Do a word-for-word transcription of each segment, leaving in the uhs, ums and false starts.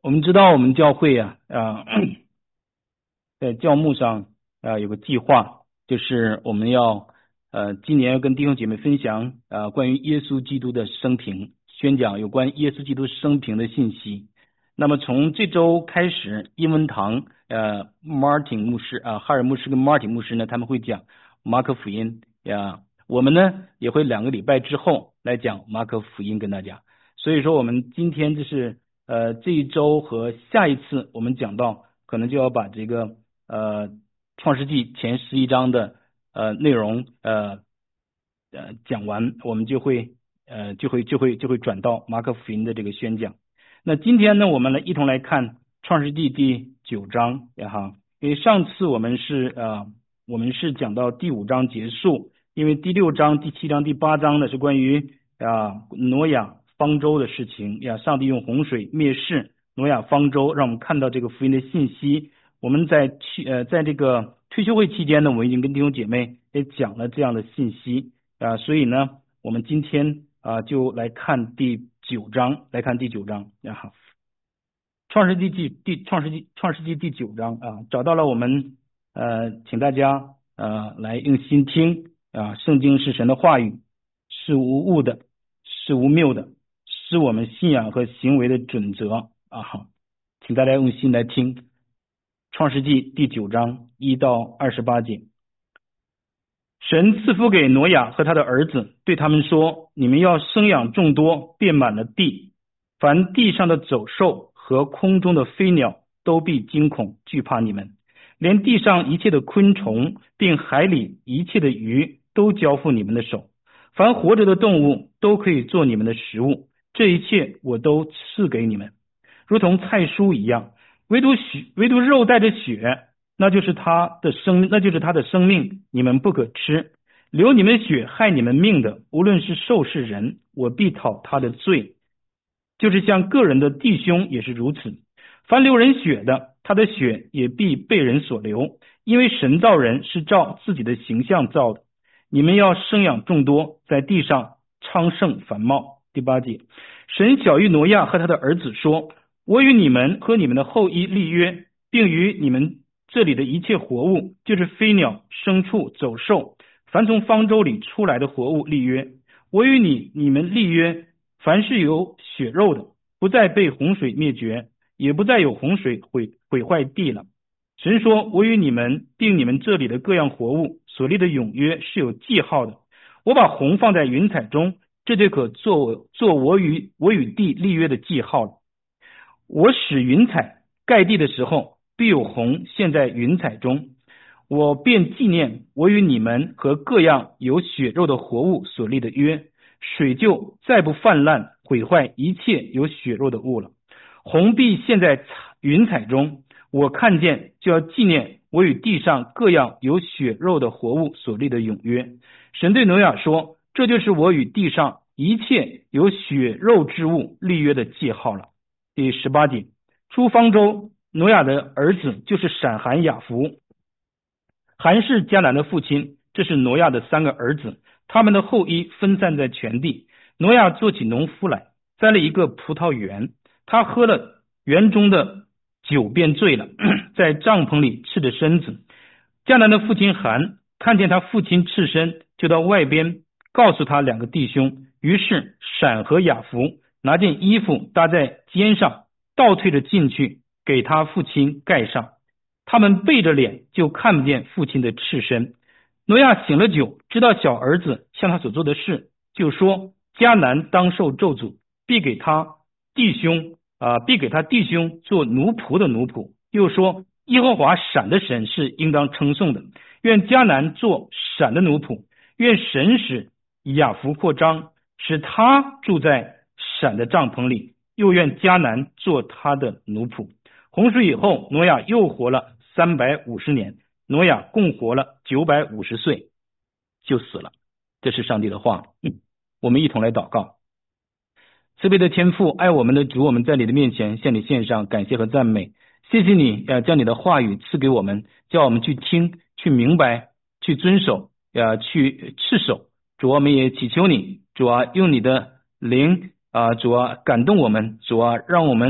我们知道我们教会啊啊、呃、在教牧上啊、呃、有个计划，就是我们要呃今年要跟弟兄姐妹分享啊、呃、关于耶稣基督的生平，宣讲有关耶稣基督生平的信息。那么从这周开始，英文堂呃 Martin 牧师啊、呃、哈尔牧师跟 Martin 牧师呢，他们会讲马可福音呀，我们呢也会两个礼拜之后来讲马可福音跟大家。所以说我们今天就是呃这一周和下一次我们讲到，可能就要把这个呃创世纪前十一章的呃内容呃呃讲完，我们就会呃就会就会就会转到马可福音的这个宣讲。那今天呢，我们来一同来看创世纪第九章呀哈，因为上次我们是呃我们是讲到第五章结束，因为第六章、第七章、第八章呢是关于啊挪亚方舟的事情呀，上帝用洪水灭世，挪亚方舟，让我们看到这个福音的信息。我们在去呃在这个退休会期间呢，我们已经跟弟兄姐妹也讲了这样的信息啊，所以呢，我们今天啊就来看第九章，来看第九章然后创世纪第第创世纪创世纪第九章啊，找到了我们呃，请大家呃来用心听啊，圣经是神的话语，是无误的，是无谬的，是我们信仰和行为的准则啊，好，请大家用心来听。创世纪第九章一到二十八节，神赐福给挪亚和他的儿子，对他们说：你们要生养众多，遍满了地，凡地上的走兽和空中的飞鸟都必惊恐惧怕你们，连地上一切的昆虫并海里一切的鱼都交付你们的手，凡活着的动物都可以做你们的食物，这一切我都赐给你们，如同菜蔬一样，唯独血唯独肉带着血，那就是他的生那就是他的生命，你们不可吃。流你们血害你们命的，无论是兽是人，我必讨他的罪，就是像个人的弟兄也是如此。凡流人血的，他的血也必被人所流，因为神造人是照自己的形象造的。你们要生养众多，在地上昌盛繁茂。第八节，神晓谕挪亚和他的儿子说：我与你们和你们的后裔立约，并与你们这里的一切活物，就是飞鸟、牲畜、走兽，凡从方舟里出来的活物立约。我与你你们立约，凡是有血肉的，不再被洪水灭绝，也不再有洪水毁毁坏地了。神说：我与你们并你们这里的各样活物所立的永约是有记号的。我把虹放在云彩中，这就可做做我与我与地立约的记号了。我使云彩盖地的时候，必有虹现在云彩中，我便纪念我与你们和各样有血肉的活物所立的约，水就再不泛滥毁坏一切有血肉的物了。虹必现在云彩中，我看见就要纪念我与地上各样有血肉的活物所立的永约。神对挪亚说：这就是我与地上一切有血肉之物立约的记号了。第十八节，出方舟，挪亚的儿子就是闪、含、雅弗。含是迦南的父亲，这是挪亚的三个儿子，他们的后裔分散在全地。挪亚做起农夫来，栽了一个葡萄园，他喝了园中的酒便醉了，在帐篷里赤着身子。迦南的父亲含看见他父亲赤身，就到外边告诉他两个弟兄，于是闪和雅弗拿件衣服搭在肩上，倒退着进去，给他父亲盖上。他们背着脸，就看不见父亲的赤身。挪亚醒了酒，知道小儿子向他所做的事，就说：迦南当受咒诅，必给他弟兄啊、呃，必给他弟兄做奴仆的奴仆。又说：耶和华闪的神是应当称颂的，愿迦南做闪的奴仆，愿神使雅弗扩张，使他住在闪的帐篷里，又愿迦南做他的奴仆。洪水以后，挪亚又活了三百五十年，挪亚共活了九百五十岁就死了。这是上帝的话、嗯、我们一同来祷告。慈悲的天父，爱我们的主，我们在你的面前向你献上感谢和赞美。谢谢你要将你的话语赐给我们，叫我们去听，去明白，去遵守，要去持守。主啊，我们也祈求你，主啊，用你的灵啊，主啊，感动我们，主啊，让我们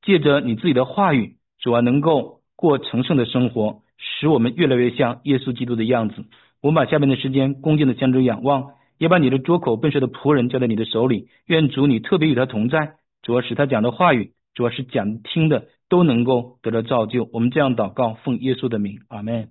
借着你自己的话语，主啊，能够过成圣的生活，使我们越来越像耶稣基督的样子。我们把下面的时间恭敬的向主仰望，也把你的拙口笨舌的仆人交在你的手里，愿主你特别与他同在，主要使他讲的话语，主要是讲听的都能够得到造就。我们这样祷告，奉耶稣的名，阿们。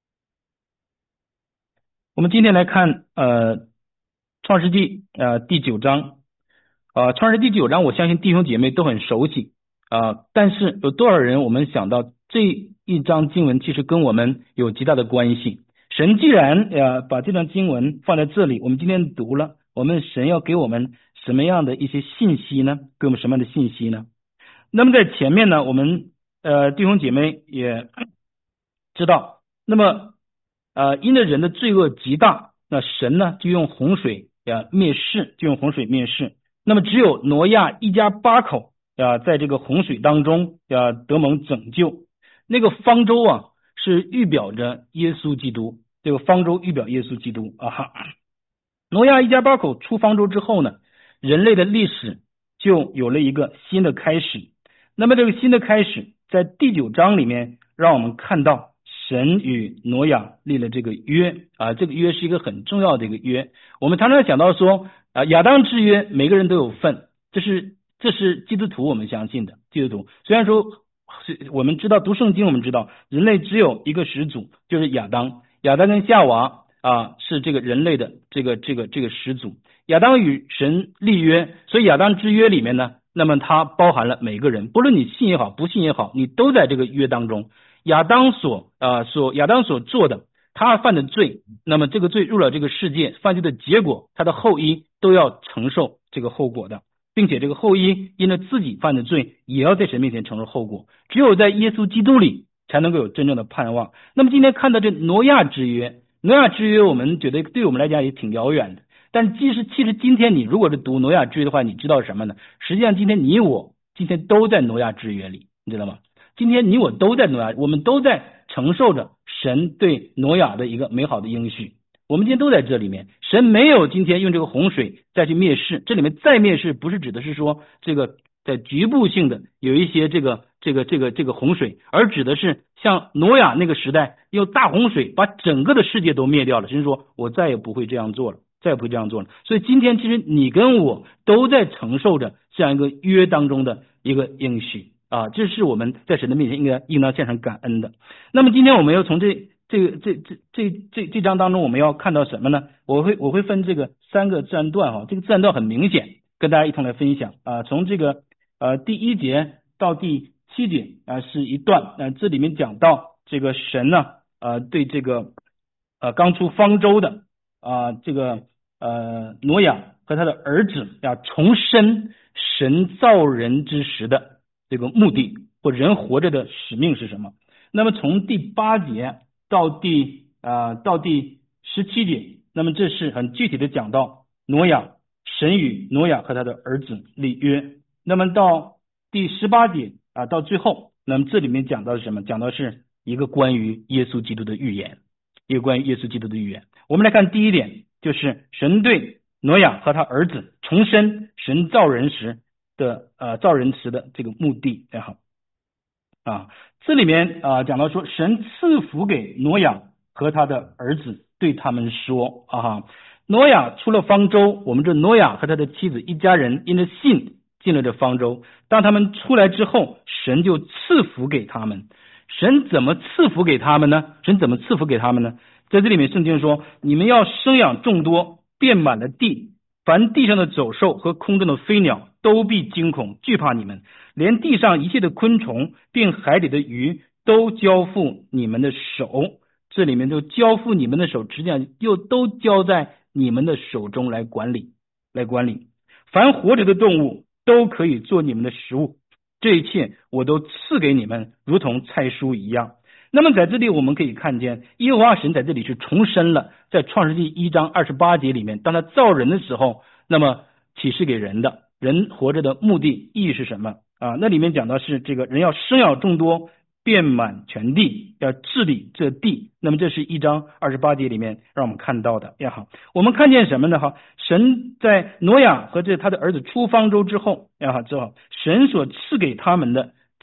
我们今天来看呃创世纪呃第九章。呃创世纪第九章我相信弟兄姐妹都很熟悉啊、呃，但是有多少人我们想到这一章经文其实跟我们有极大的关系。神既然呃把这段经文放在这里，我们今天读了，我们神要给我们什么样的一些信息呢？给我们什么样的信息呢？那么在前面呢，我们呃弟兄姐妹也知道，那么呃因着人的罪恶极大，那神呢就用洪水啊灭世，就用洪水灭世。那么只有挪亚一家八口啊在这个洪水当中啊得蒙拯救。那个方舟啊是预表着耶稣基督，这个方舟预表耶稣基督啊哈。挪亚一家八口出方舟之后呢，人类的历史就有了一个新的开始。那么这个新的开始在第九章里面让我们看到神与挪亚立了这个约啊，这个约是一个很重要的一个约。我们常常讲到说啊，亚当之约每个人都有份，这是这是基督徒我们相信的。基督徒虽然说我们知道读圣经，我们知道人类只有一个始祖，就是亚当，亚当跟夏娃啊是这个人类的这个这个这个始祖。亚当与神立约，所以亚当之约里面呢，那么它包含了每个人，不论你信也好不信也好，你都在这个约当中。亚当所啊、呃、所亚当所做的，他犯的罪，那么这个罪入了这个世界，犯罪的结果，他的后裔都要承受这个后果的，并且这个后裔因着自己犯的罪，也要在神面前承受后果。只有在耶稣基督里才能够有真正的盼望。那么今天看到这挪亚之约，挪亚之约我们觉得对我们来讲也挺遥远的，但即使其实今天你如果是读挪亚之约的话，你知道什么呢？实际上今天你我今天都在挪亚之约里，你知道吗？今天你我都在挪亚，我们都在承受着神对挪亚的一个美好的应许。我们今天都在这里面，神没有今天用这个洪水再去灭世。这里面再灭世不是指的是说这个在局部性的有一些这个这个这个这个洪水，而指的是像挪亚那个时代用大洪水把整个的世界都灭掉了。神说我再也不会这样做了，再也不会这样做了。所以今天其实你跟我都在承受着这样一个约当中的一个应许啊，这是我们在神的面前应该应当献上感恩的。那么今天我们要从这这个这这这这这章当中我们要看到什么呢？我会我会分这个三个自然段哈，这个自然段很明显，跟大家一同来分享啊。从这个呃第一节到第七节啊是一段啊、呃，这里面讲到这个神呢呃对这个呃刚出方舟的啊、呃、这个呃挪亚和他的儿子啊重申神造人之时的这个目的或人活着的使命是什么。那么从第八节到第啊、呃、到第十七节，那么这是很具体的讲到挪亚，神与挪亚和他的儿子立约。那么到第十八节啊到最后，那么这里面讲到是什么？讲到是一个关于耶稣基督的预言，一个关于耶稣基督的预言。我们来看第一点，就是神对挪亚和他儿子重申神造人时的呃造人时的这个目的也好啊，这里面啊讲到说神赐福给挪亚和他的儿子，对他们说啊，挪亚出了方舟，我们这挪亚和他的妻子一家人因着信进了这方舟，当他们出来之后，神就赐福给他们。神怎么赐福给他们呢？神怎么赐福给他们呢？在这里面圣经说，你们要生养众多，遍满了地，凡地上的走兽和空中的飞鸟都必惊恐惧怕你们，连地上一切的昆虫并海里的鱼都交付你们的手。这里面就交付你们的手，实际上又都交在你们的手中来管理来管理。凡活着的动物都可以做你们的食物，这一切我都赐给你们，如同菜蔬一样。那么在这里我们可以看见耶和华神在这里是重申了在创世纪一章二十八节里面，当他造人的时候，那么启示给人的人活着的目的意义是什么啊？那里面讲到是这个人要生养众多，遍满全地，要治理这地。那么这是一章二十八节里面让我们看到的也好，我们看见什么呢？哈，神在挪亚和这他的儿子出方舟之后也好之后，神所赐给他们的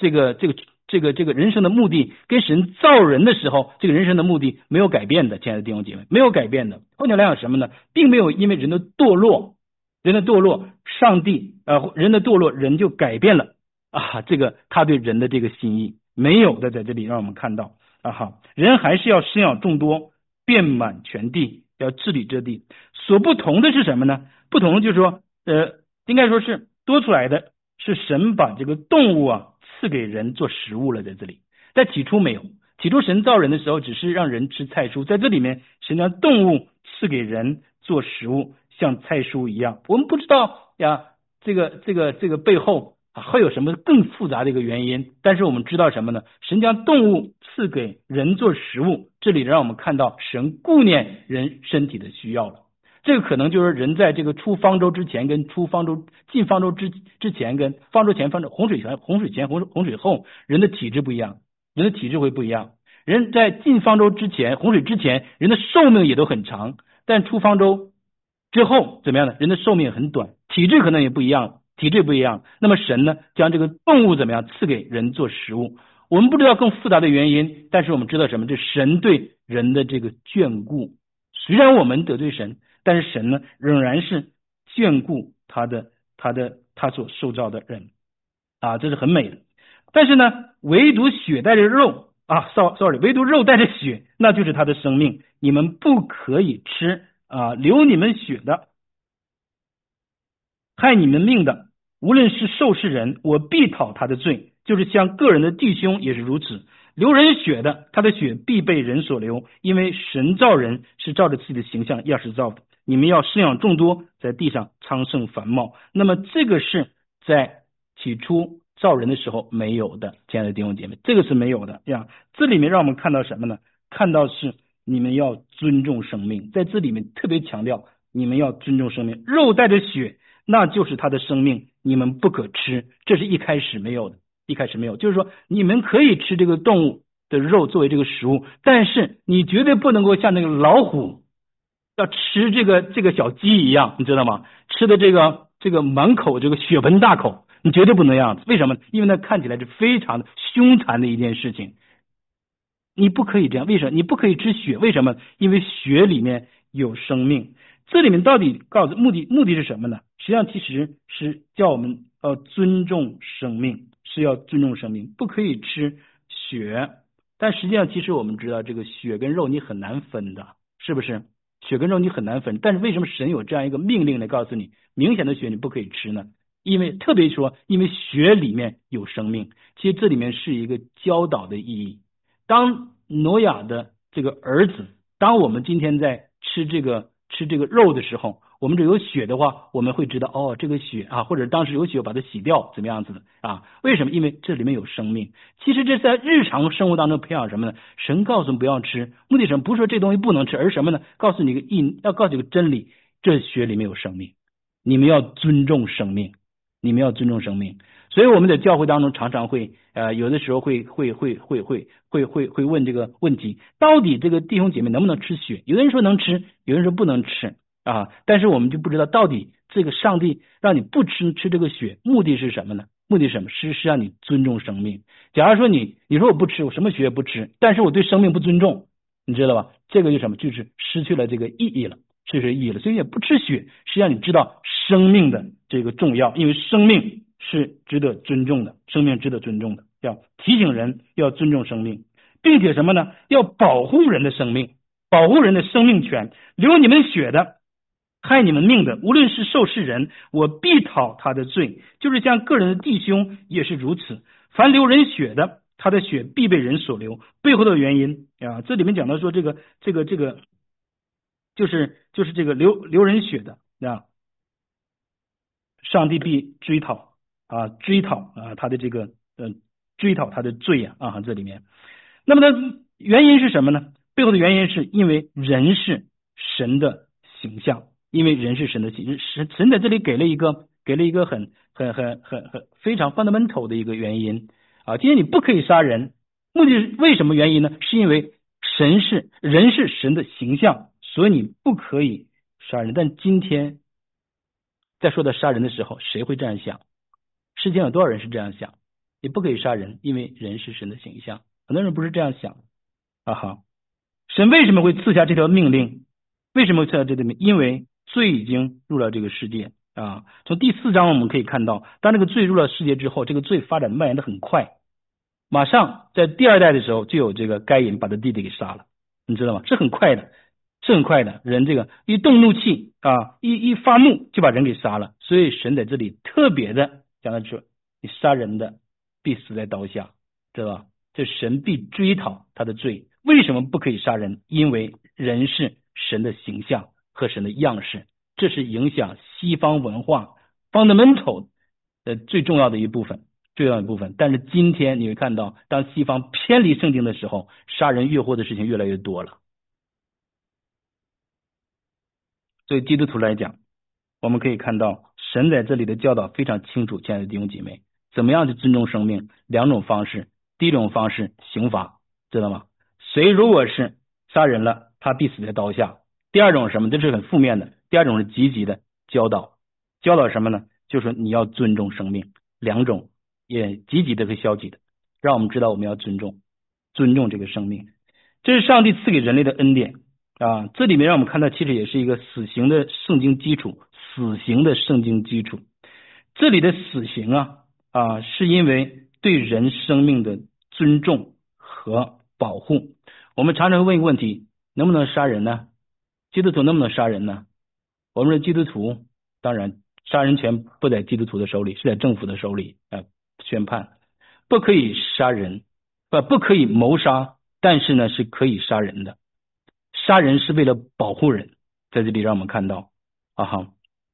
这个这个这个这个人生的目的跟神造人的时候这个人生的目的没有改变的，亲爱的弟兄姐妹，没有改变的。换句话来讲什么呢？并没有因为人的堕落，人的堕落，上帝呃人的堕落，人就改变了啊这个他对人的这个心意，没有的，在这里让我们看到啊好，人还是要生养众多，遍满全地，要治理这地。所不同的是什么呢？不同的就是说呃应该说是多出来的是神把这个动物啊赐给人做食物了，在这里。在起初没有，起初神造人的时候只是让人吃菜蔬，在这里面神将动物赐给人做食物，像菜蔬一样。我们不知道呀这个这个这个背后啊会有什么更复杂的一个原因，但是我们知道什么呢？神将动物赐给人做食物，这里让我们看到神顾念人身体的需要了。这个可能就是人在这个出方舟之前跟出方舟进方舟之之前跟方舟前方舟洪水前洪水前洪水洪水后人的体质不一样，人的体质会不一样。人在进方舟之前洪水之前人的寿命也都很长，但出方舟之后怎么样呢？人的寿命很短，体质可能也不一样，体质不一样。那么神呢将这个动物怎么样赐给人做食物，我们不知道更复杂的原因，但是我们知道什么？这神对人的这个眷顾。虽然我们得罪神，但是神呢仍然是眷顾他的他的他所受造的人啊，这是很美的。但是呢唯独血带着肉啊 sorry 唯独肉带着血，那就是他的生命，你们不可以吃啊流你们血的害你们命的，无论是受世人，我必讨他的罪，就是像个人的弟兄也是如此。流人血的，他的血必被人所流，因为神造人是照着自己的形象样式造的。你们要生养众多，在地上昌盛繁茂。那么这个是在起初造人的时候没有的，亲爱的弟兄姐妹，这个是没有的。这样，这里面让我们看到什么呢？看到是你们要尊重生命，在这里面特别强调你们要尊重生命。肉带着血，那就是他的生命，你们不可吃，这是一开始没有的。一开始没有，就是说你们可以吃这个动物的肉作为这个食物，但是你绝对不能够像那个老虎要吃这个这个小鸡一样，你知道吗？吃的这个这个满口这个血盆大口，你绝对不能这样子。为什么？因为那看起来是非常的凶残的一件事情，你不可以这样。为什么？你不可以吃血？为什么？因为血里面有生命。这里面到底告诉目的目的是什么呢？实际上其实是叫我们要尊重生命，是要尊重生命，不可以吃血。但实际上其实我们知道这个血跟肉你很难分的，是不是？血跟肉你很难分，但是为什么神有这样一个命令来告诉你明显的血你不可以吃呢？因为特别说因为血里面有生命。其实这里面是一个教导的意义。当挪亚的这个儿子，当我们今天在吃这个吃这个肉的时候，我们这有血的话，我们会知道哦，这个血啊，或者当时有血把它洗掉，怎么样子的啊？为什么？因为这里面有生命。其实这在日常生活当中培养什么呢？神告诉我们不要吃，目的什么？不是说这东西不能吃，而是什么呢？告诉你一个意，要告诉你个真理，这血里面有生命，你们要尊重生命，你们要尊重生命。所以我们在教会当中常常会呃有的时候会会会会会会会会问这个问题，到底这个弟兄姐妹能不能吃血？有的人说能吃，有人说不能吃啊，但是我们就不知道到底这个上帝让你不吃吃这个血，目的是什么呢？目的是什么？是是让你尊重生命。假如说你你说我不吃，我什么血也不吃，但是我对生命不尊重，你知道吧？这个就什么？就是失去了这个意义了，失去意义了。所以也不吃血，是让你知道生命的这个重要，因为生命是值得尊重的，生命值得尊重的，要提醒人要尊重生命，并且什么呢？要保护人的生命，保护人的生命权。流你们血的，害你们命的，无论是受世人，我必讨他的罪，就是像个人的弟兄也是如此。凡流人血的，他的血必被人所流。背后的原因啊，这里面讲到说这个这个这个就是就是这个流流人血的啊，上帝必追讨啊，追讨啊他的这个呃追讨他的罪啊啊这里面。那么呢原因是什么呢？背后的原因是因为人是神的形象，因为人是神的形象。神神在这里给了一个给了一个很很很很很非常 fundamental 的一个原因啊，今天你不可以杀人，目的是为什么原因呢？是因为神是人是神的形象，所以你不可以杀人。但今天在说到杀人的时候，谁会这样想？世间有多少人是这样想？ 也不可以杀人，因为人是神的形象。很多人不是这样想啊哈。神为什么会赐下这条命令？为什么会赐下这条命令？因为罪已经入了这个世界啊。从第四章我们可以看到，当这个罪入了世界之后，这个罪发展蔓延的很快，马上在第二代的时候就有这个该隐把他弟弟给杀了，你知道吗？是很快的，是很快的。人这个一动怒气啊，一一发怒就把人给杀了。所以神在这里特别的讲的是，你杀人的必死在刀下，知道吧？这神必追讨他的罪。为什么不可以杀人？因为人是神的形象和神的样式，这是影响西方文化 fundamental 的最重要的一部分，最重要的一部分。但是今天你会看到，当西方偏离圣经的时候，杀人越货的事情越来越多了。所以基督徒来讲，我们可以看到神在这里的教导非常清楚，亲爱的弟兄姐妹，怎么样去尊重生命？两种方式，第一种方式刑罚，知道吗？谁如果是杀人了，他必死在刀下。第二种是什么？这是很负面的。第二种是积极的教导，教导什么呢？就是你要尊重生命。两种也积极的和消极的，让我们知道我们要尊重，尊重这个生命。这是上帝赐给人类的恩典啊！这里面让我们看到，其实也是一个死刑的圣经基础，死刑的圣经基础。这里的死刑啊啊，是因为对人生命的尊重和保护。我们常常问一个问题，能不能杀人呢？基督徒能不能杀人呢？我们的基督徒，当然杀人权不在基督徒的手里，是在政府的手里啊、呃、宣判，不可以杀人，不不可以谋杀，但是呢是可以杀人的。杀人是为了保护人，在这里让我们看到啊哈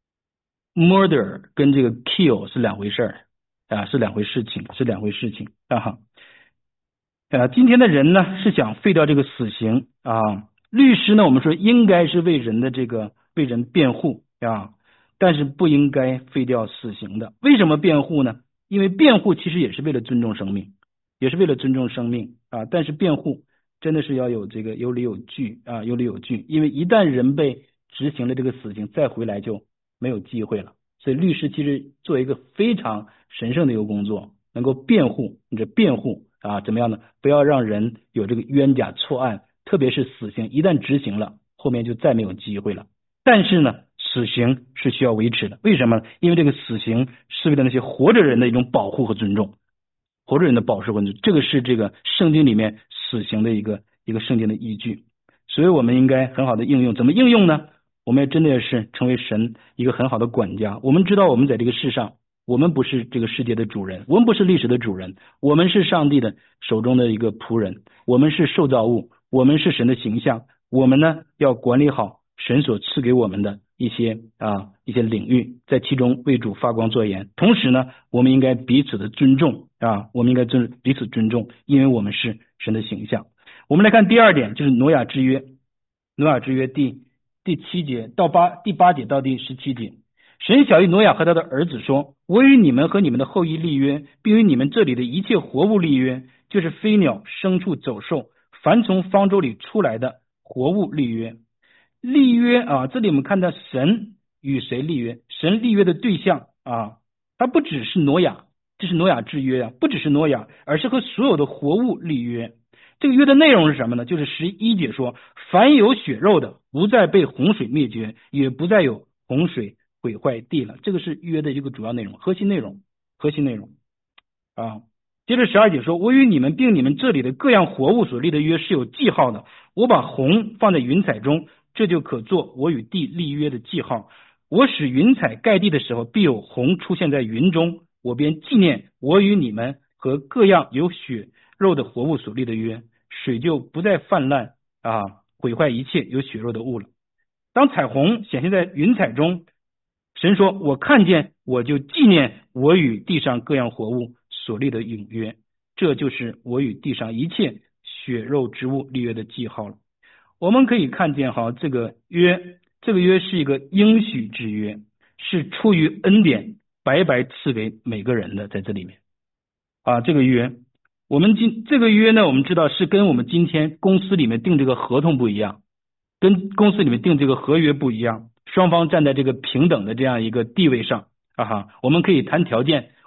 ，murder 跟这个 kill 是两回事儿啊，是两回事情，是两回事情啊哈。啊，今天的人呢是想废掉这个死刑啊，律师呢我们说应该是为人的这个为人辩护啊，但是不应该废掉死刑的。为什么辩护呢？因为辩护其实也是为了尊重生命，也是为了尊重生命啊。但是辩护真的是要有这个有理有据啊，有理有据，因为一旦人被执行了这个死刑，再回来就没有机会了。所以律师其实做一个非常神圣的一个工作，能够辩护，你这辩护啊，怎么样呢？不要让人有这个冤假错案，特别是死刑，一旦执行了，后面就再没有机会了。但是呢，死刑是需要维持的，为什么？因为这个死刑是为了那些活着人的一种保护和尊重，活着人的保护和尊重，这个是这个圣经里面死刑的一个一个圣经的依据。所以我们应该很好的应用，怎么应用呢？我们也真的是成为神一个很好的管家。我们知道我们在这个世上，我们不是这个世界的主人，我们不是历史的主人，我们是上帝的手中的一个仆人，我们是受造物，我们是神的形象，我们呢要管理好神所赐给我们的一些啊一些领域，在其中为主发光作盐。同时呢，我们应该彼此的尊重啊，我们应该尊彼此尊重，因为我们是神的形象。我们来看第二点，就是挪亚之约，挪亚之约第第七节到八第八节到第十七节。神晓谕挪亚和他的儿子说，我与你们和你们的后裔立约，并与你们这里的一切活物立约，就是飞鸟、牲畜、走兽，凡从方舟里出来的活物立约。立约啊，这里我们看到神与谁立约？神立约的对象啊，它不只是挪亚，这是挪亚之约啊，不只是挪亚，而是和所有的活物立约。这个约的内容是什么呢？就是十一节说，凡有血肉的，不再被洪水灭绝，也不再有洪水毁坏地了。这个是约的一个主要内容，核心内容，核心内容啊。接着十二节说，我与你们并你们这里的各样活物所立的约是有记号的，我把虹放在云彩中，这就可做我与地立约的记号。我使云彩盖地的时候，必有虹出现在云中，我便纪念我与你们和各样有血肉的活物所立的约，水就不再泛滥啊，毁坏一切有血肉的物了。当彩虹显现在云彩中，神说，我看见，我就纪念我与地上各样活物所立的永约，这就是我与地上一切血肉之物立约的记号了。我们可以看见哈，这个约，这个约是一个应许之约，是出于恩典白白赐给每个人的，在这里面啊，这个约，我们今这个约呢，我们知道是跟我们今天公司里面订这个合同不一样，跟公司里面订这个合约不一样，双方站在这个平等的这样一个地位上啊哈，我们可以谈条件，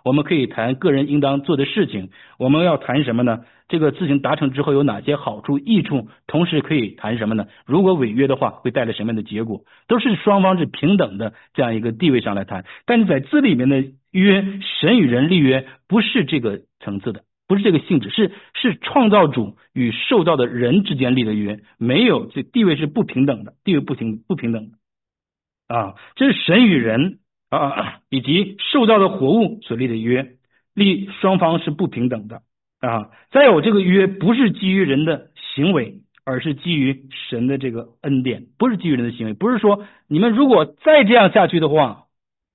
我们可以谈个人应当做的事情，我们要谈什么呢？这个事情达成之后有哪些好处、益处？同时可以谈什么呢？如果违约的话，会带来什么样的结果？都是双方是平等的这样一个地位上来谈。但是在这里面的约，神与人立约不是这个层次的，不是这个性质，是是创造主与受造的人之间立的约，没有这地位是不平等的，地位不平不平等的啊，这是神与人啊以及受造的活物所立的约，立双方是不平等的啊。再有这个约不是基于人的行为，而是基于神的这个恩典，不是基于人的行为，不是说你们如果再这样下去的话，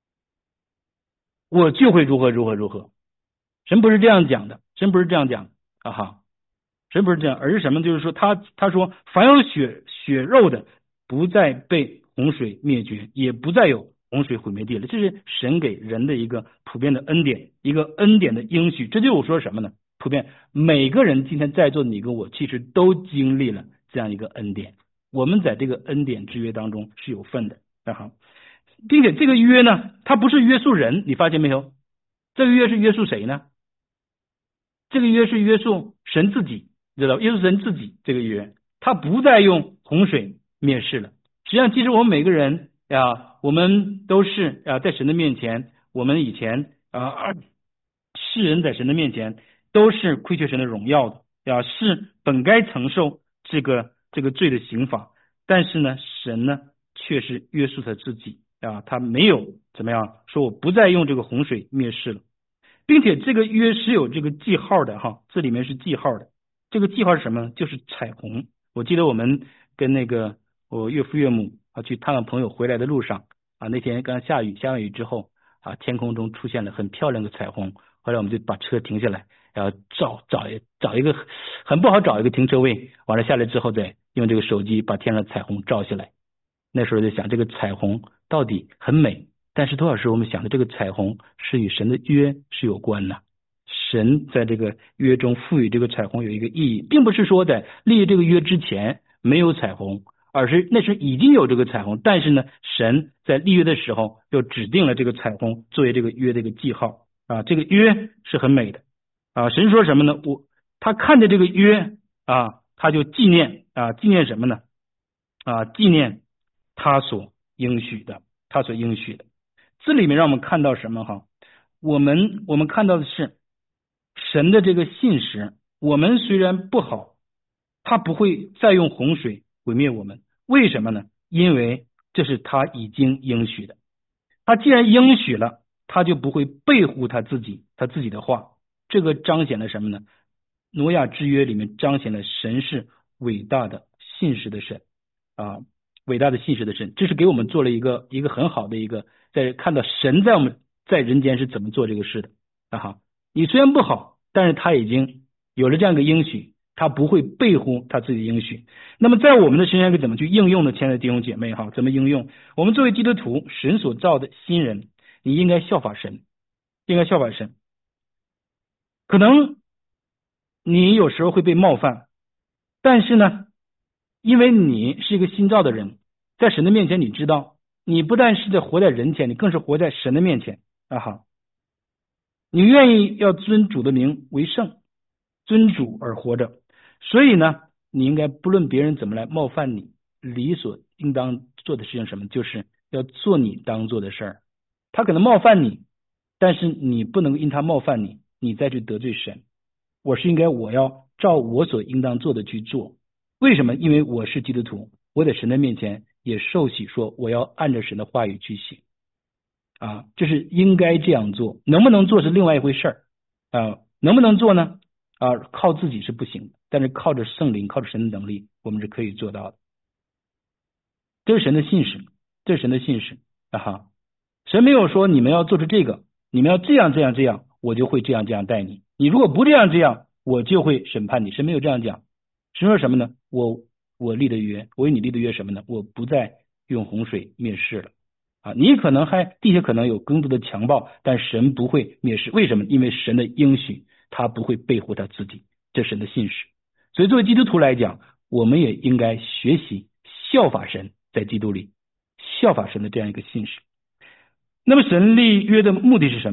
我就会如何如何如何。神不是这样讲的，神不是这样讲啊哈，神不是这样，而是什么？就是说他他说，凡有血血肉的，不再被洪水灭绝，也不再有洪水毁灭地了。这是神给人的一个普遍的恩典，一个恩典的应许。这就是我说什么呢？普遍每个人今天在座的你跟我，其实都经历了这样一个恩典。我们在这个恩典之约当中是有份的啊哈，并且这个约呢，它不是约束人，你发现没有？这个约是约束谁呢？这个约是约束神自己，知道吧？约束神自己这个约，他不再用洪水灭世了。实际上，其实我们每个人啊，我们都是啊，在神的面前，我们以前啊，世人在神的面前都是亏缺神的荣耀的啊，是本该承受这个这个罪的刑罚。但是呢，神呢却是约束他自己啊，他没有怎么样说我不再用这个洪水灭世了。并且这个约是有这个记号的哈，这里面是记号的。这个记号是什么呢？就是彩虹。我记得我们跟那个我岳父岳母啊去探望朋友回来的路上啊，那天刚下雨，下完雨之后啊，天空中出现了很漂亮的彩虹。后来我们就把车停下来，然后找找一找一个很不好找一个停车位，完了下来之后再用这个手机把天上的彩虹照下来。那时候就想这个彩虹到底很美。但是多少时我们想的这个彩虹是与神的约是有关的，神在这个约中赋予这个彩虹有一个意义，并不是说在立这个约之前没有彩虹，而是那时已经有这个彩虹，但是呢，神在立约的时候又指定了这个彩虹作为这个约的一个记号啊，这个约是很美的啊。神说什么呢？我他看着这个约啊，他就纪念啊，纪念什么呢？啊，纪念他所应许的，他所应许的。这里面让我们看到什么哈？我们我们看到的是神的这个信实。我们虽然不好，他不会再用洪水毁灭我们。为什么呢？因为这是他已经应许的。他既然应许了，他就不会背乎他自己他自己的话。这个彰显了什么呢？挪亚之约里面彰显了神是伟大的信实的神啊，伟大的信实的神。这是给我们做了一个一个很好的一个。在看到神在我们在人间是怎么做这个事的啊哈，你虽然不好，但是他已经有了这样一个应许，他不会背乎他自己的应许。那么在我们的身上该怎么去应用呢？亲爱的弟兄姐妹哈，怎么应用？我们作为基督徒，神所造的新人，你应该效法神，应该效法神。可能你有时候会被冒犯，但是呢，因为你是一个新造的人，在神的面前，你知道。你不但是在活在人前，你更是活在神的面前啊哈！你愿意要尊主的名为圣，尊主而活着，所以呢，你应该不论别人怎么来冒犯你，理所应当做的事情什么，就是要做你当做的事儿。他可能冒犯你，但是你不能因他冒犯你，你再去得罪神。我是应该我要照我所应当做的去做。为什么？因为我是基督徒，我在神的面前也受洗说我要按照神的话语去行啊，这是应该这样做。能不能做是另外一回事儿啊，能不能做呢？啊，靠自己是不行的，但是靠着圣灵，靠着神的能力，我们是可以做到的。这是神的信实，这是神的信实啊哈！神没有说你们要做出这个，你们要这样这样这样，我就会这样这样待你。你如果不这样这样，我就会审判你。神没有这样讲。神说什么呢？我我立的约，我与你立的约什么呢？我不再用洪水灭世了啊！你可能还地下可能有更多的强暴，但神不会灭世。为什么？因为神的应许，他不会背负他自己，这是神的信实。所以作为基督徒来讲，我们也应该学习效法神，在基督里效法神的这样一个信实。那么神立约的目的是什么？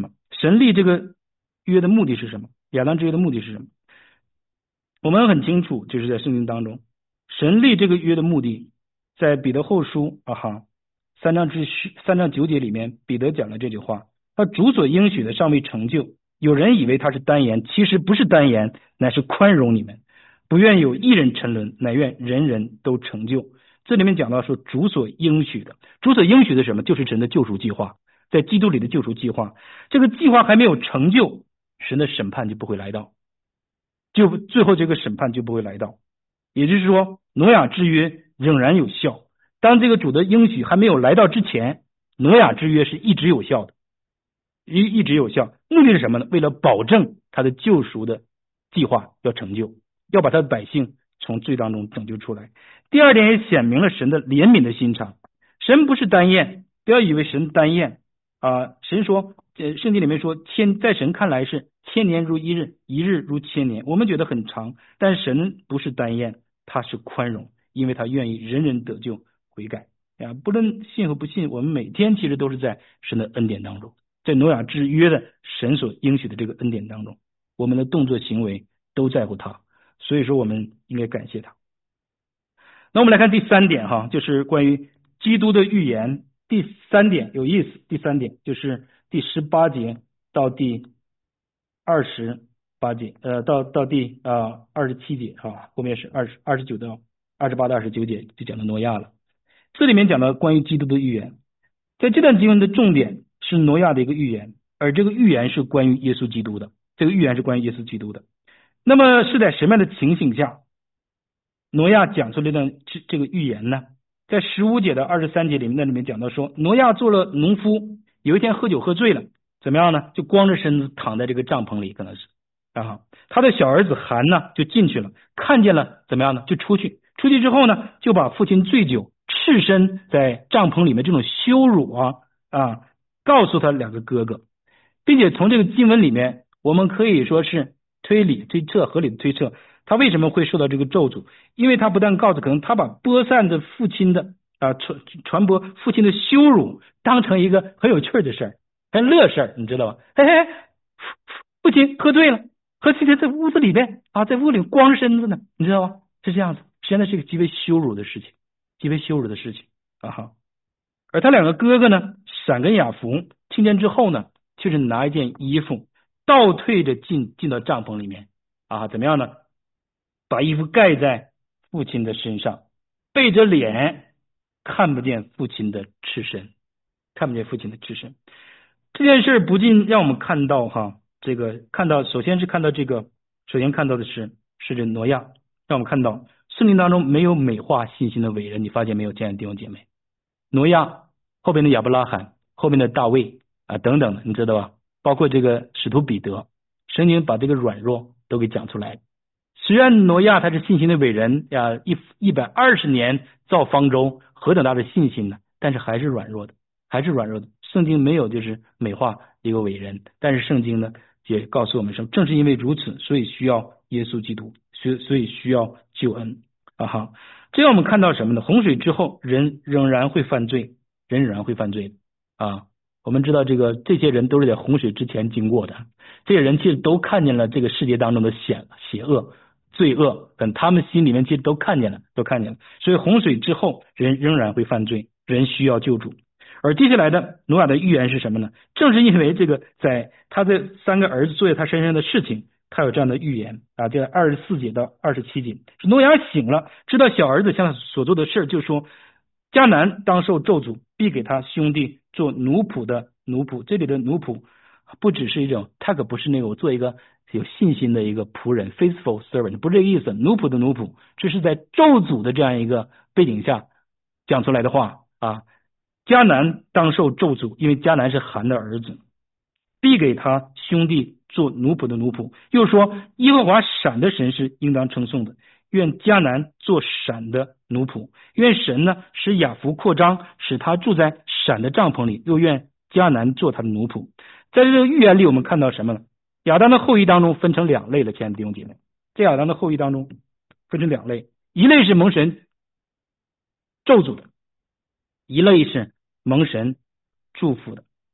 神立这个约的目的是什么？亚当之约的目的是什么？我们很清楚，就是在圣经当中，神立这个约的目的，在彼得后书啊哈三章之三章九节里面，彼得讲了这句话：他主所应许的尚未成就，有人以为他是单言，其实不是单言，乃是宽容你们，不愿有一人沉沦，乃愿人人都成就。这里面讲到说主所应许的，主所应许的什么？就是神的救赎计划，在基督里的救赎计划。这个计划还没有成就，神的审判就不会来到，就最后这个审判就不会来到。也就是说，挪亚之约仍然有效。当这个主的应许还没有来到之前，挪亚之约是一直有效的，一一直有效。目的是什么呢？为了保证他的救赎的计划要成就，要把他的百姓从罪当中拯救出来。第二点也显明了神的怜悯的心肠。神不是单验，不要以为神单验啊！神说，呃，圣经里面说，千在神看来是千年如一日，一日如千年。我们觉得很长，但神不是单验，他是宽容，因为他愿意人人得救悔改啊！不论信和不信，我们每天其实都是在神的恩典当中，在挪亚之约的神所应许的这个恩典当中，我们的动作行为都在乎他，所以说我们应该感谢他。那我们来看第三点哈，就是关于基督的预言。第三点有意思，第三点就是第十八节到第二十八节，呃，到到第啊二十七节哈，后面是二十二十九到二十八到二十九节就讲到挪亚了。这里面讲到关于基督的预言，在这段经文的重点是挪亚的一个预言，而这个预言是关于耶稣基督的，这个预言是关于耶稣基督的。那么是在什么样的情形下挪亚讲出这段这这个预言呢？在十五节的二十三节里面，那里面讲到说，挪亚做了农夫，有一天喝酒喝醉了，怎么样呢？就光着身子躺在这个帐篷里，可能是啊，他的小儿子含呢就进去了，看见了怎么样呢？就出去，出去之后呢，就把父亲醉酒赤身在帐篷里面这种羞辱啊啊，告诉他两个哥哥，并且从这个经文里面，我们可以说是推理推测合理的推测。他为什么会受到这个咒诅？因为他不但告诉，可能他把播散着父亲的啊传传播父亲的羞辱当成一个很有趣的事儿，很乐事儿，你知道吧？嘿嘿，父亲喝醉了，和父亲在屋子里边啊，在屋里光着身子呢，你知道吧？是这样子，现在是一个极为羞辱的事情，极为羞辱的事情啊哈。而他两个哥哥呢，闪跟雅弗听见之后呢，就是拿一件衣服倒退着进进到帐篷里面啊，怎么样呢？把衣服盖在父亲的身上，背着脸，看不见父亲的赤身，看不见父亲的赤身。这件事不禁让我们看到哈，这个看到首先是看到这个，首先看到的是是这挪亚，让我们看到圣经当中没有美化信心的伟人，你发现没有，亲爱的弟兄姐妹？挪亚后边的亚伯拉罕，后面的大卫啊等等的，你知道吧？包括这个使徒彼得，圣经把这个软弱都给讲出来。虽然挪亚他是信心的伟人呀，一一百二十年造方舟，何等大的信心呢？但是还是软弱的，还是软弱的。圣经没有就是美化一个伟人，但是圣经呢也告诉我们说，正是因为如此，所以需要耶稣基督，所以所以需要救恩啊哈。这让我们看到什么呢？洪水之后，人仍然会犯罪，人仍然会犯罪啊。我们知道这个这些人都是在洪水之前经过的，这些人其实都看见了这个世界当中的险邪恶。罪恶等他们心里面其实都看见了，都看见了。所以洪水之后，人仍然会犯罪，人需要救主。而接下来的挪亚的预言是什么呢？正是因为这个，在他的三个儿子做在他身上的事情，他有这样的预言啊。这二十四节到二十七节，挪亚醒了，知道小儿子向他所做的事，就说迦南当受咒诅，必给他兄弟做奴仆的奴仆。这里的奴仆不只是一种，他可不是那个我做一个有信心的一个仆人 faithful servant， 不是这个意思。奴仆的奴仆，这是在咒诅的这样一个背景下讲出来的话啊。迦南当受咒诅，因为迦南是含的儿子，必给他兄弟做奴仆的奴仆。又说耶和华闪的神是应当称颂的，愿迦南做闪的奴仆，愿神呢使雅弗扩张，使他住在闪的帐篷里，又愿迦南做他的奴仆。在这个预言里我们看到什么呢？亚当的后裔当中分成两类了，亲爱的弟兄姐妹，在亚当的后裔当中分成两类，一类是蒙神咒诅的，一类是蒙神祝福的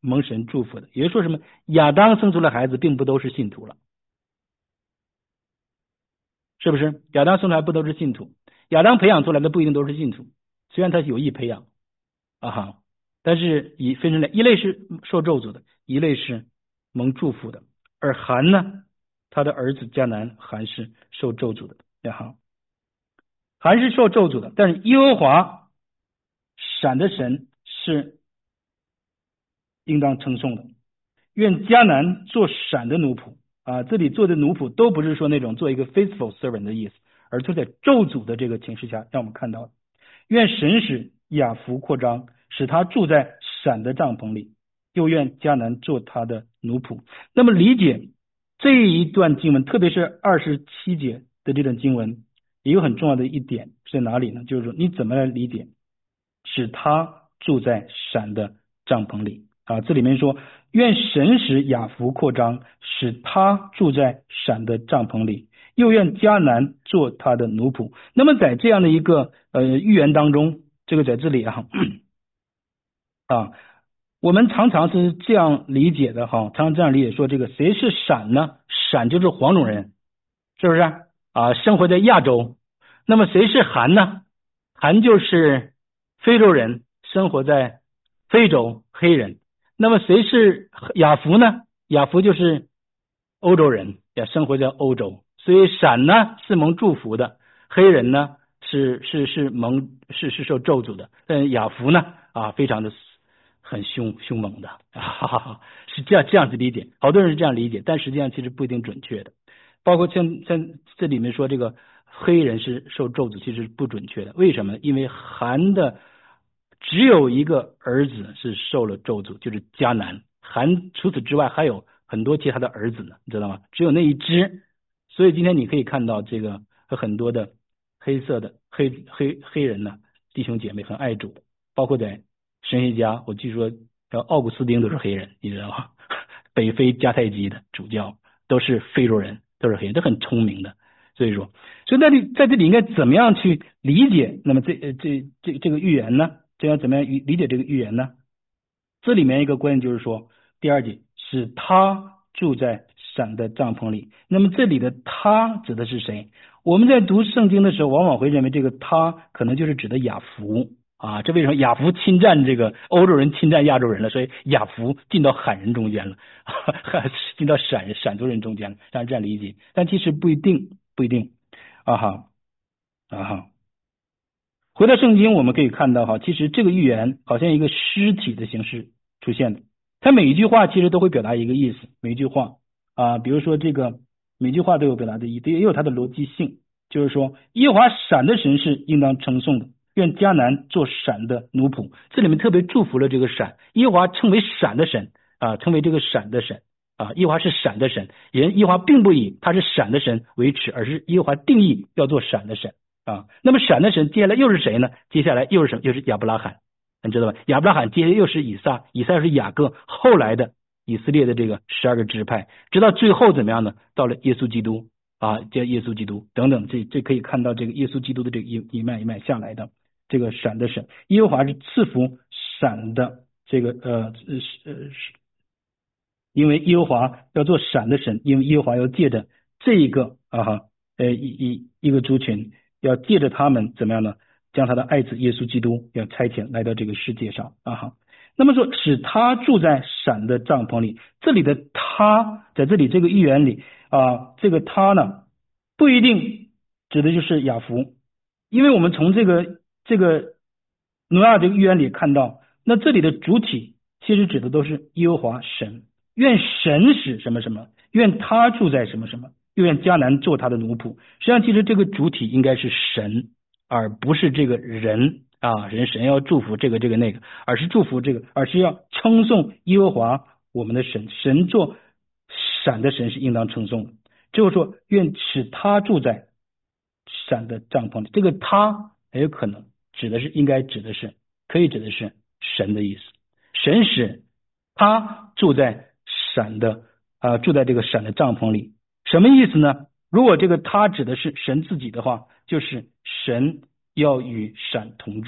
蒙神祝福的。也就是说什么？亚当生出来孩子并不都是信徒了，是不是？亚当生出来不都是信徒？亚当培养出来的不一定都是信徒，虽然他有意培养啊哈，但是以分成两，一类是受咒诅的，一类是蒙祝福的。而韩呢，他的儿子迦南，韩是受咒诅的呀哈，韩是受咒诅的，但是耶和华闪的神是应当称颂的。愿迦南做闪的奴仆啊，这里做的奴仆都不是说那种做一个 faithful servant 的意思，而就在咒诅的这个情势下让我们看到的。愿神使雅弗扩张，使他住在闪的帐篷里，又愿迦南做他的奴仆。那么理解这一段经文，特别是二十七节的这段经文，一个很重要的一点是在哪里呢？就是说你怎么来理解使他住在闪的帐篷里啊？这里面说愿神使雅弗扩张，使他住在闪的帐篷里，又愿迦南做他的奴仆。那么在这样的一个呃预言当中，这个在这里啊啊，我们常常是这样理解的哈，常常这样理解说，这个谁是闪呢？闪就是黄种人，是不是啊？生活在亚洲。那么谁是韩呢？韩就是非洲人，生活在非洲，黑人。那么谁是雅弗呢？雅弗就是欧洲人，也生活在欧洲。所以闪呢是蒙祝福的，黑人呢是是是蒙是是受咒诅的。但雅弗呢啊，非常的很凶凶猛的，哈哈哈，是这样这样子理解。好多人是这样理解，但实际上其实不一定准确的。包括像像这里面说这个黑人是受咒诅，其实是不准确的。为什么？因为韩的只有一个儿子是受了咒诅，就是迦南。韩除此之外还有很多其他的儿子呢，你知道吗？只有那一只。所以今天你可以看到这个很多的黑色的黑黑黑人呢，弟兄姐妹很爱主，包括在神学家，我据说奥古斯丁都是黑人，你知道吗？北非迦太基的主教都是非洲人，都是黑人，都很聪明的。所以说，所以在这在这里应该怎么样去理解？那么这这这这个预言呢？这要怎么样理解这个预言呢？这里面一个关键就是说，第二节使他住在闪的帐篷里。那么这里的他指的是谁？我们在读圣经的时候，往往会认为这个他可能就是指的亚弗啊。这为什么亚弗侵占这个欧洲人侵占亚洲人了？所以亚弗进到韩人中间了，进到闪闪族人中间了，让这样理解。但其实不一定，不一定啊哈啊哈。回到圣经，我们可以看到哈，其实这个预言好像一个尸体的形式出现的。它每一句话其实都会表达一个意思，每一句话啊，比如说这个每句话都有表达的意思，也有它的逻辑性。就是说，耶和华闪的神是应当称颂的，愿迦南做闪的奴仆。这里面特别祝福了这个闪，耶和华称为闪的神啊，称为这个闪的神啊，耶和华是闪的神。人耶和华并不以他是闪的神为耻，而是耶和华定义要做闪的神。啊，那么闪的神接下来又是谁呢？接下来又是什么？又是亚伯拉罕，你知道吧？亚伯拉罕接下来又是以撒，以撒又是雅各，后来的以色列的这个十二个支派，直到最后怎么样呢？到了耶稣基督啊，叫耶稣基督等等，这这可以看到这个耶稣基督的这个一一脉一脉下来的这个闪的神，耶和华是赐福闪的这个呃呃是，因为耶和华要做闪的神，因为耶和华要借着这一个啊哈呃一一一个族群。要借着他们怎么样呢？将他的爱子耶稣基督要差遣来到这个世界上啊哈。那么说使他住在闪的帐篷里，这里的他在这里这个预言里啊，这个他呢不一定指的就是雅弗，因为我们从这个这个挪亚这个预言里看到，那这里的主体其实指的都是耶和华神，愿神使什么什么，愿他住在什么什么。又愿迦南做他的奴仆。实际上，其实这个主体应该是神，而不是这个人啊。人神要祝福这个这个那个，而是祝福这个，而是要称颂耶和华我们的神。神做闪的神是应当称颂的。最后说，愿使他住在闪的帐篷里。这个他很有可能指的是，应该指的是，可以指的是神的意思。神使他住在闪的啊、呃，住在这个闪的帐篷里。什么意思呢？如果这个他指的是神自己的话，就是神要与闪同住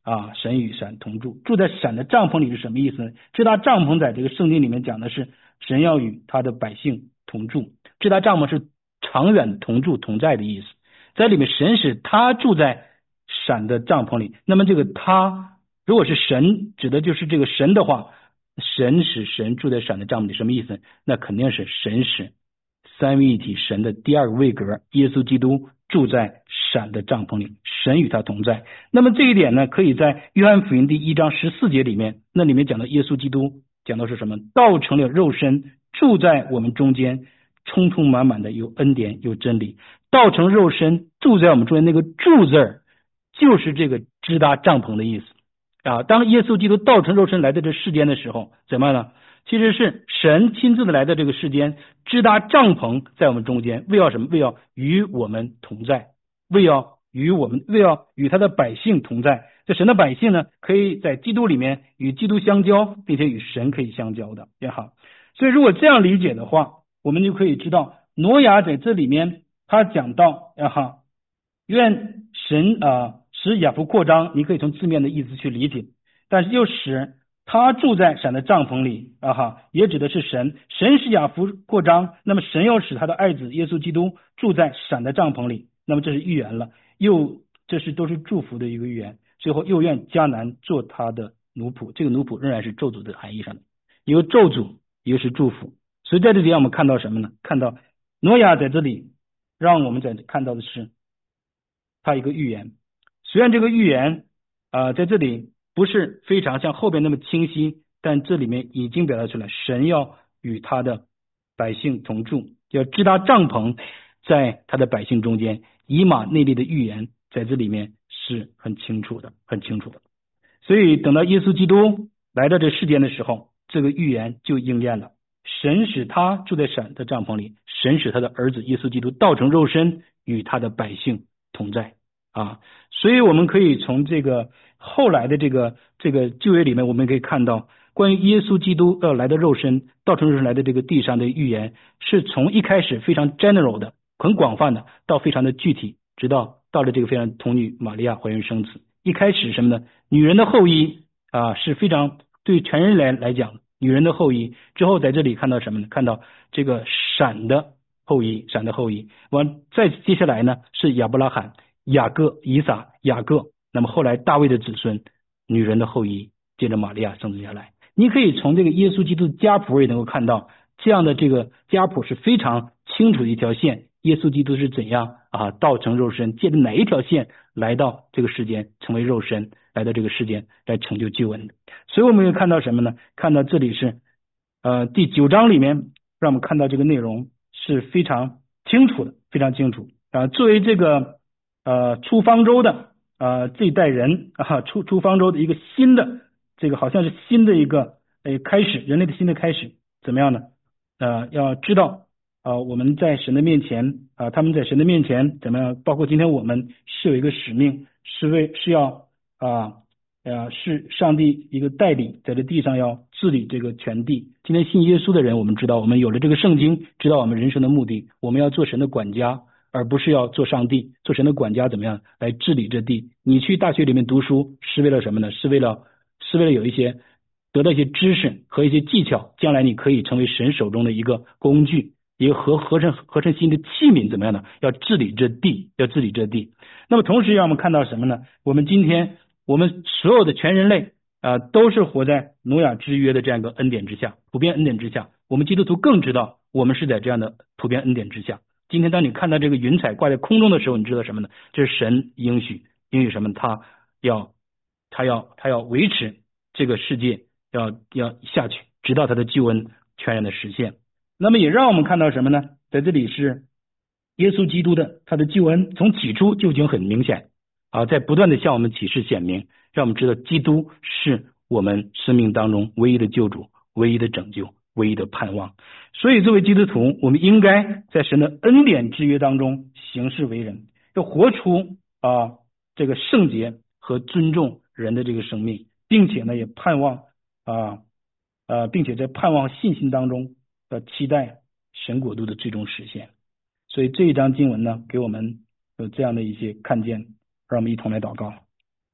啊，神与闪同住，住在闪的帐篷里是什么意思呢？支搭帐篷在这个圣经里面讲的是神要与他的百姓同住，支搭帐篷是长远同住同在的意思，在里面神使他住在闪的帐篷里，那么这个他如果是神指的就是这个神的话，神使神住在闪的帐篷里什么意思？那肯定是神使三位一体神的第二个位格耶稣基督住在闪的帐篷里，神与他同在。那么这一点呢，可以在约翰福音第一章十四节里面，那里面讲到耶稣基督讲到是什么？道成了肉身，住在我们中间，充充满满的有恩典有真理。道成肉身住在我们中间，那个住字儿就是这个支搭帐篷的意思啊。当耶稣基督道成肉身来到这世间的时候，怎么样呢？其实是神亲自的来到这个世间，支搭帐篷在我们中间，为要什么？为要与我们同在，为要与我们，为要与他的百姓同在。这神的百姓呢，可以在基督里面与基督相交，并且与神可以相交的，也好。所以如果这样理解的话，我们就可以知道，挪亚在这里面他讲到啊哈，愿神啊、呃、使亚福扩张，你可以从字面的意思去理解，但是又使他住在闪的帐篷里啊哈，也指的是神，神使亚福扩张，那么神又使他的爱子耶稣基督住在闪的帐篷里，那么这是预言了，又这是都是祝福的一个预言。最后又愿迦南做他的奴仆，这个奴仆仍然是咒诅的含义上的，一个咒诅，一个是祝福。所以在这里让我们看到什么呢？看到挪亚在这里让我们在看到的是他一个预言，虽然这个预言啊、呃、在这里不是非常像后边那么清晰，但这里面已经表达出来，神要与他的百姓同住，要支搭帐篷在他的百姓中间，以马内利的预言在这里面是很清楚的，很清楚的。所以等到耶稣基督来到这世间的时候，这个预言就应验了，神使他住在闪的帐篷里，神使他的儿子耶稣基督道成肉身与他的百姓同在啊。所以我们可以从这个后来的这个这个旧约里面，我们可以看到关于耶稣基督要来的肉身道成肉身来的这个地上的预言，是从一开始非常 general 的很广泛的，到非常的具体，直到到了这个非常童女玛利亚怀孕生子。一开始什么呢？女人的后裔啊，是非常对全人来来讲女人的后裔。之后在这里看到什么呢？看到这个闪的后裔，闪的后裔。完再接下来呢是亚伯拉罕、雅各、以撒、雅各，那么后来大卫的子孙，女人的后裔，接着玛利亚生子下来。你可以从这个耶稣基督家谱也能够看到，这样的这个家谱是非常清楚的一条线。耶稣基督是怎样啊道成肉身，借着哪一条线来到这个世间，成为肉身，来到这个世间来成就救恩的。所以我们又看到什么呢？看到这里是呃第九章里面让我们看到这个内容是非常清楚的，非常清楚啊。作为这个呃出方舟的呃这一代人啊，出出方舟的一个新的这个好像是新的一个呃开始，人类的新的开始，怎么样呢？呃要知道啊、呃，我们在神的面前啊、呃，他们在神的面前怎么样？包括今天我们是有一个使命，是为是要啊呃是上帝一个代理，在这地上要治理这个全地。今天信耶稣的人，我们知道，我们有了这个圣经，知道我们人生的目的，我们要做神的管家，而不是要做上帝。做神的管家怎么样来治理这地？你去大学里面读书是为了什么呢？是为了是为了有一些得到一些知识和一些技巧，将来你可以成为神手中的一个工具。一个合合成合成新的器皿，怎么样呢？要治理这地，要治理这地。那么同时让我们看到什么呢？我们今天我们所有的全人类啊、呃，都是活在挪亚之约的这样一个恩典之下，普遍恩典之下。我们基督徒更知道，我们是在这样的普遍恩典之下。今天当你看到这个云彩挂在空中的时候，你知道什么呢？这是神应许，应许什么？他要他要他要维持这个世界，要要下去，直到他的救恩全然的实现。那么也让我们看到什么呢？在这里是耶稣基督的他的救恩从起初就已经很明显啊，在不断的向我们启示显明，让我们知道基督是我们生命当中唯一的救主，唯一的拯救，唯一的盼望。所以作为基督徒，我们应该在神的恩典之约当中行事为人，要活出啊这个圣洁和尊重人的这个生命，并且呢也盼望啊呃并且在盼望信心当中要期待神国度的最终实现。所以这一章经文呢，给我们有这样的一些看见，让我们一同来祷告。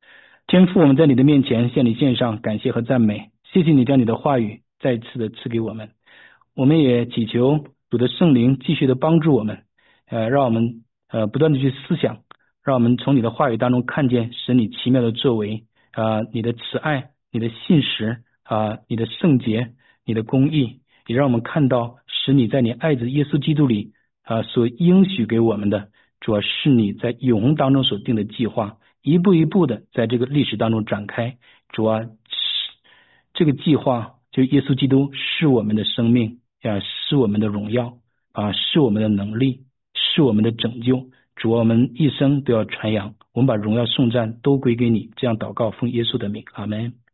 天父，我们在你的面前向你献上感谢和赞美，谢谢你将你的话语再一次的赐给我们，我们也祈求主的圣灵继续的帮助我们，呃，让我们呃不断的去思想，让我们从你的话语当中看见神你奇妙的作为，啊、呃，你的慈爱，你的信实，啊、呃，你的圣洁，你的公义，也让我们看到使你在你爱子耶稣基督里啊、呃、所应许给我们的，主要是你在永恒当中所定的计划。一步一步的在这个历史当中展开，主啊，这个计划就耶稣基督是我们的生命啊，是我们的荣耀啊，是我们的能力，是我们的拯救。主啊，我们一生都要传扬，我们把荣耀颂赞都归给你。这样祷告，奉耶稣的名，阿们。